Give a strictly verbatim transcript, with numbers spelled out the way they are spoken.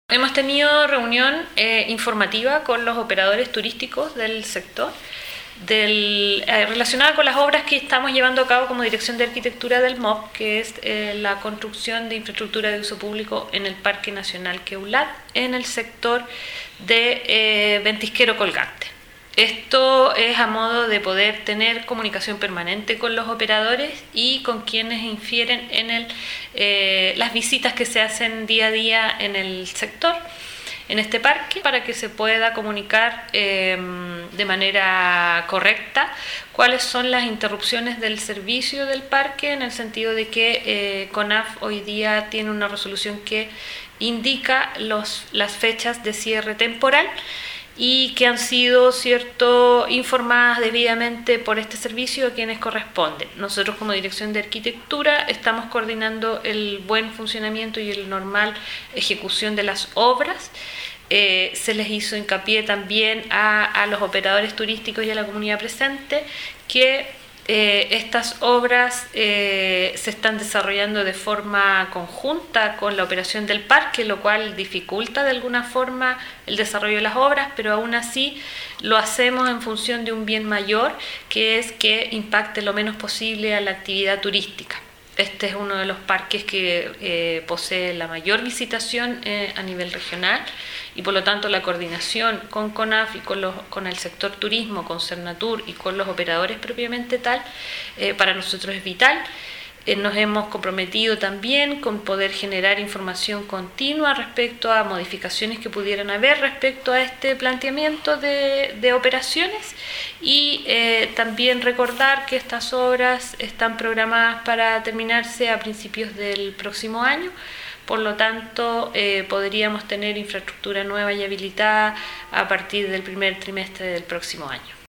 Hemos tenido reunión eh, informativa con los operadores turísticos del sector del, eh, relacionada con las obras que estamos llevando a cabo como Dirección de Arquitectura del M O P, que es eh, la construcción de infraestructura de uso público en el Parque Nacional Queulat, en el sector de eh, Ventisquero Colgante. Esto es a modo de poder tener comunicación permanente con los operadores y con quienes infieren en el, eh, las visitas que se hacen día a día en el sector, en este parque, para que se pueda comunicar eh, de manera correcta cuáles son las interrupciones del servicio del parque, en el sentido de que eh, CONAF hoy día tiene una resolución que indica los, las fechas de cierre temporal y que han sido cierto informadas debidamente por este servicio a quienes corresponden. Nosotros como Dirección de Arquitectura estamos coordinando el buen funcionamiento y el normal ejecución de las obras. Eh, se les hizo hincapié también a, a los operadores turísticos y a la comunidad presente que Eh, estas obras eh, se están desarrollando de forma conjunta con la operación del parque, lo cual dificulta de alguna forma el desarrollo de las obras, pero aún así lo hacemos en función de un bien mayor, que es que impacte lo menos posible a la actividad turística. Este es uno de los parques que eh, posee la mayor visitación eh, a nivel regional y por lo tanto la coordinación con CONAF y con, los, con el sector turismo, con Cernatur y con los operadores propiamente tal, eh, para nosotros es vital. Eh, nos hemos comprometido también con poder generar información continua respecto a modificaciones que pudieran haber respecto a este planteamiento de, de operaciones y eh, también recordar que estas obras están programadas para terminarse a principios del próximo año. Por lo tanto, eh, podríamos tener infraestructura nueva y habilitada a partir del primer trimestre del próximo año.